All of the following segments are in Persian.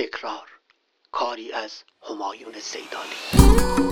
تکرار، کاری از همایون سیدانی.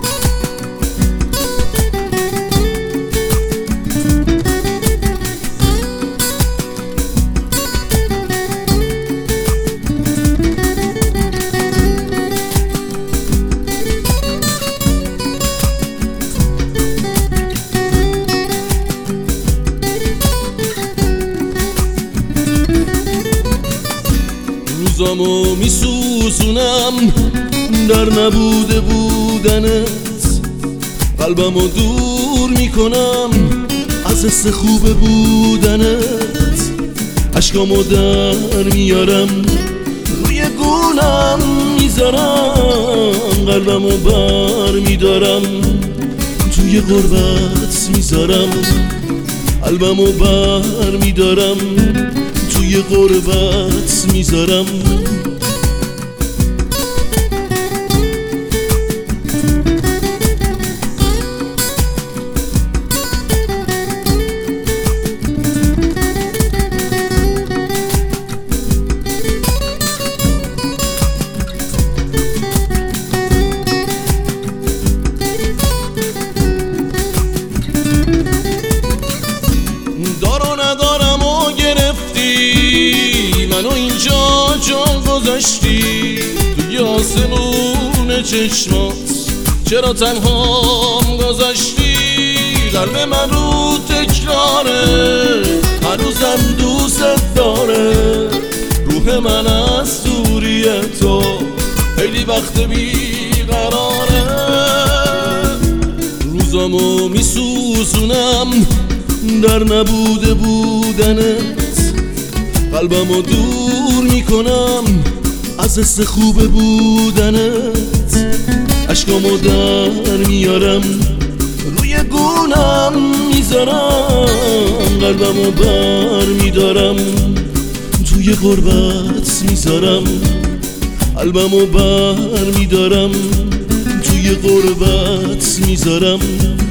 روزامو میسوزونم در نبوده بودنت، قلبمو دور میکنم از حس خوب بودنت، اشکامو در میارم روی گونم میذارم، قلبمو بر میدارم توی غربت میذارم، قلبمو بر میدارم توی غربت میذارم. دارو ندارم و گرفتی منو اینجا جان گذاشتی توی آسمون چشمات، چرا تنهام گذاشتی؟ قلب من رو تکراره، هنوزم دوست داره، روح من از دوری تو خیلی وقت بیقراره. روزامو میسوزونم در نبوده بودنت، قلبمو دور میکنم از حس خوب بودنت، اشکامو در میارم روی گونم میذارم، قلبمو بر میدارم توی غربت میذارم، قلبمو بر میدارم توی غربت میذارم.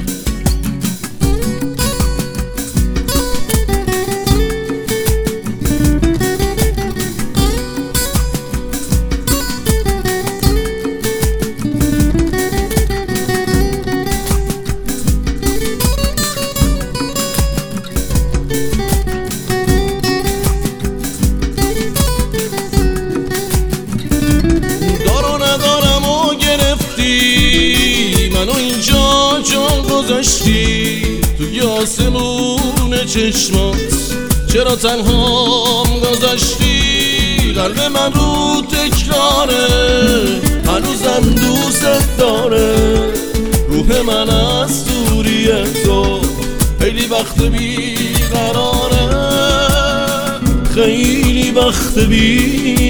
منو اینجا جان گذاشتی توی آسمون چشمات، چرا تنهام گذاشتی؟ قلب من رو تکراره، هنوزم دوست داره، روح من از دوری تو خیلی وقت بیقراره، خیلی وقت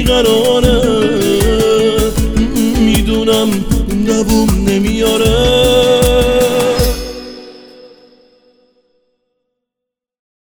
بیقراره، میدونم دووم نمیاره.